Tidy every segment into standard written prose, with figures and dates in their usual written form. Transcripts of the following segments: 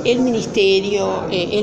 el Ministerio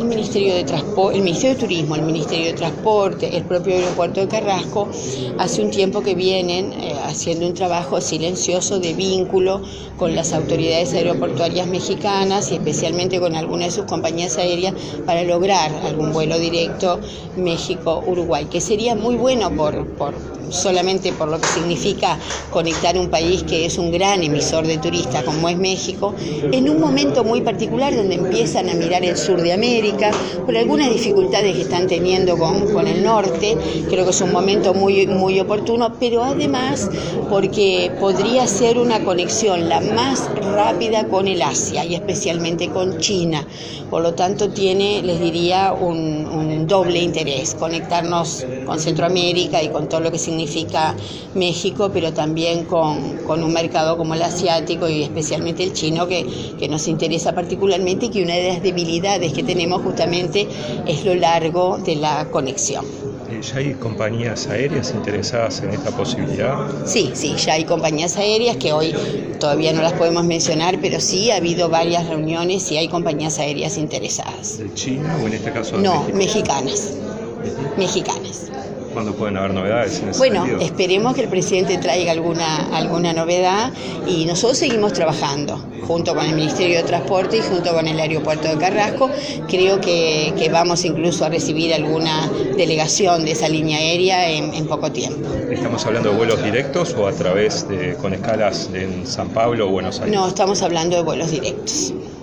de Turismo, el Ministerio de Transporte, el propio aeropuerto de Carrasco, hace un tiempo que vienen haciendo un trabajo silencioso de vínculo con las autoridades aeroportuarias mexicanas y especialmente con algunas de sus compañías aéreas para lograr algún vuelo directo México-Uruguay, que sería muy bueno solamente por lo que significa conectar un país que es un gran emisor de turistas como es México, en un momento muy particular donde empiezan a mirar el sur de América, por algunas dificultades que están teniendo con el norte. Creo que es un momento muy, muy oportuno, pero además porque podría ser una conexión la más rápida con el Asia y especialmente con China. Por lo tanto tiene, les diría, un doble interés, conectarnos con Centroamérica y con todo lo que significa México, pero también con un mercado como el asiático y especialmente el chino, que nos interesa particularmente y que una de las debilidades que tenemos justamente es lo largo de la conexión. ¿Ya hay compañías aéreas interesadas en esta posibilidad? Sí, ya hay compañías aéreas que hoy todavía no las podemos mencionar, pero sí ha habido varias reuniones y hay compañías aéreas interesadas. ¿De China o en este caso de No, México? Mexicanas. ¿Cuándo pueden haber novedades en ese Bueno, sentido? esperemos que el presidente traiga alguna novedad y nosotros seguimos trabajando junto con el Ministerio de Transporte y junto con el aeropuerto de Carrasco. Creo que vamos incluso a recibir alguna delegación de esa línea aérea en poco tiempo. ¿Estamos hablando de vuelos directos o a través con escalas en San Pablo o Buenos Aires? No, estamos hablando de vuelos directos.